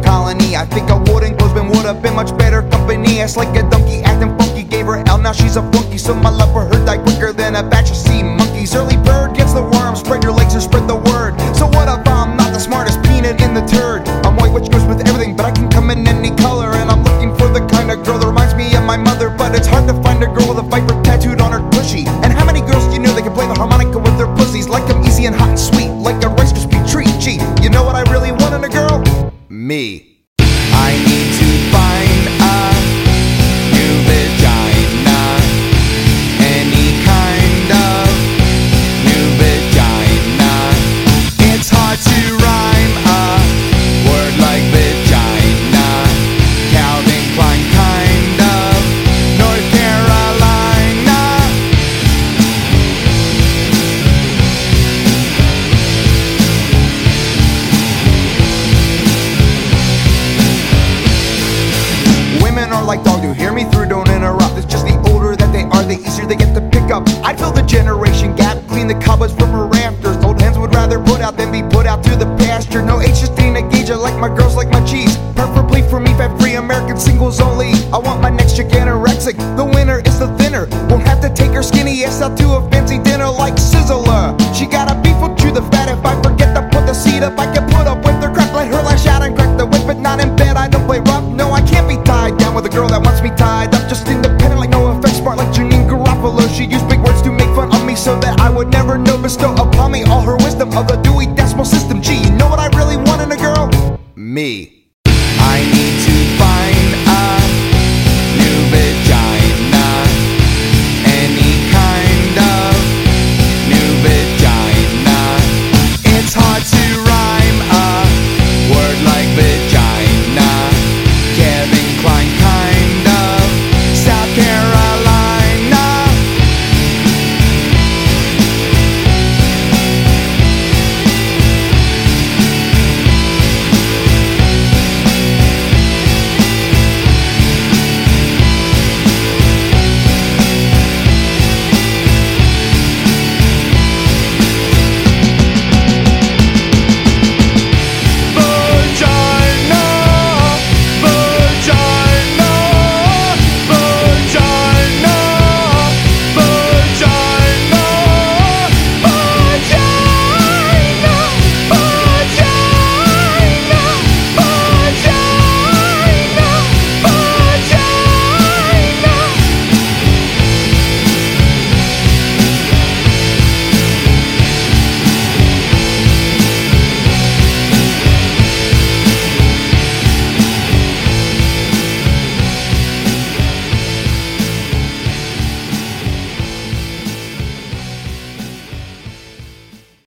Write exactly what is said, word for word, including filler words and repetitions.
colony. I think I wouldn't, clothespin would have been much better company. It's like a donkey acting funky, gave her L, now she's a flunky. So my love for her died quicker than a batch of sea monkeys. Early bird gets the worm, spread your legs and spread the word. So what if I'm not the smartest peanut in the turd? I'm white, which goes with everything, but I can come in any color. And I'm looking for the kind of girl that reminds me of my mother. But it's hard to find a girl with a viper tattooed on her tushy. And how many girls do you know that can play the harmonica with their pussies? Like I'm easy and hot and sweet, like a Rice Krispie treat. Gee, you know what I really want in a girl? Me. I need to find a new vagina, any kind of new vagina. It's hard to rhyme a word like vagina. Calvin Klein kind of North Carolina. Women are like dogs, you hear me through, don't interrupt. It's just the older that they are, the easier they get to pick up. I'd fill the generation gap, clean the cobwebs from her rafters. Old hens would rather put out than be put out to the pasture. No age just ain't a gauge, I like my girls like my cheese. Preferably for me, fat free American singles only. I want my next chick anorexic, the winner is the thinner. Won't have to take her skinny ass out to a fancy dinner like Sizzler. She got a beef with you the fat, if I forget to put the seat up, I can put up with her crap. Let her lash out and crack the whip, but not in bed, I don't play rough. No, I can't be tied down with a girl that wants me tied up. Just independent like no effects, smart like Janine Garofalo. She used big words to make fun of me so that I would never know, bestow upon me all her wisdom of the Dewey Decimal System. Gee, you know what I really want in a girl? Me. I need